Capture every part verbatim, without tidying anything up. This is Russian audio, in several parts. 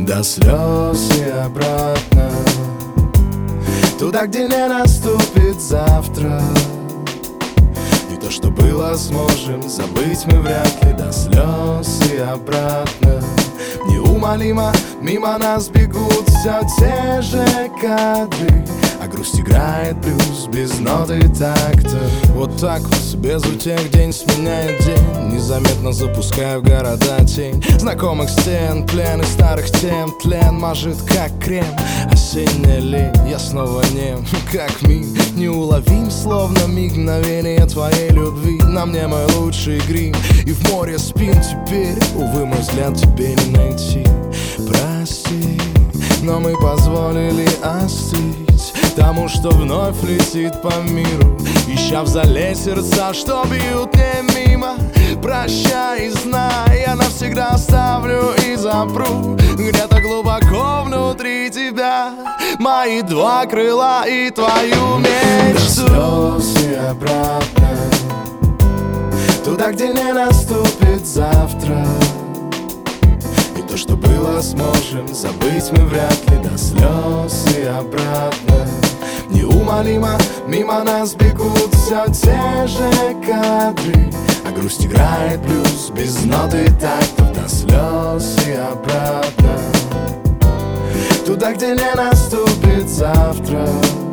до слез и обратно, туда, где не наступит завтра. И то, что было, сможем забыть мы вряд ли, до слез и обратно. Неумолимо мимо нас бегут все те же кадры, а грусть играет плюс без ноты такта. Вот так вот, без утех, день сменяет день, незаметно запуская в города тень знакомых стен, плен и старых тем. Тлен мажет как крем, осенняя лень. Я снова нем, как миг, неуловим, словно мгновение твоей любви. На мне мой лучший грим, и в море спин теперь. Увы, мой взгляд тебе не найти. Прости, но мы позволили остыть тому, что вновь летит по миру, ища в зале сердца, что бьют не мимо. Прощай и знай, я навсегда оставлю и запру где-то глубоко внутри тебя мои два крыла и твою мечту. До слез и обратно, туда, где не наступит завтра. И то, что было, сможем забыть мы вряд ли, до слез и обратно. Неумолимо мимо нас бегут все те же кадры, а грусть играет блюз без ноты тактов, до слез и обратно, туда, где не наступит завтра.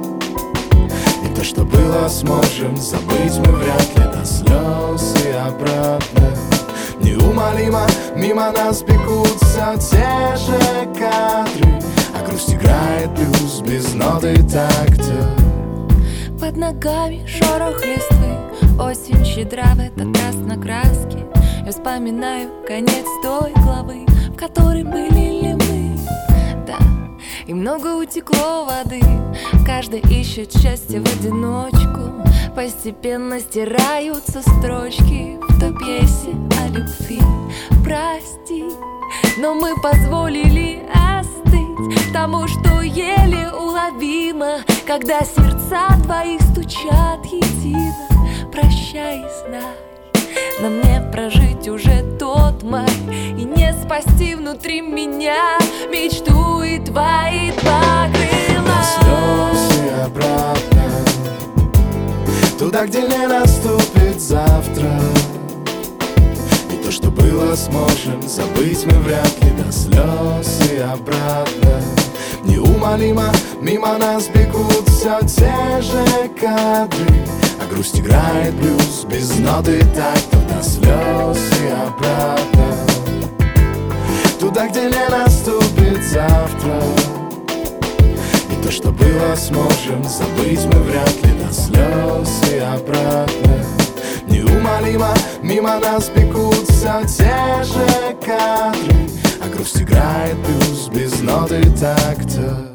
И то, что было, сможем забыть мы вряд ли, до слез и обратно. Неумолимо мимо нас бегут все те же кадры, а грусть играет блюз без ноты такта. Под ногами шорох листвы, осень щедра в этот раз на краски. Я вспоминаю конец той главы, в которой были ли мы. Да, и много утекло воды, каждый ищет счастье в одиночку. Постепенно стираются строчки в той пьесе о любви. Прости, но мы позволили остыть тому, что еле уловимо, когда сердца твоих стучат едино. Прощай, знай, на мне прожить уже тот май и не спасти внутри меня мечту и твои два крыла. До слез и обратно, туда, где не наступит завтра. И то, что было, сможем забыть мы вряд ли, до слез и обратно. Неумолимо мимо нас бегут все те же кадры, а грусть играет блюз без ноты тактов, до слез и обратно, туда, где не наступит завтра. И то, что было, сможем забыть мы вряд ли, до слез и обратно. Неумолимо мимо нас бегут все те же кадры, а грусть играет блюз без ноты такта.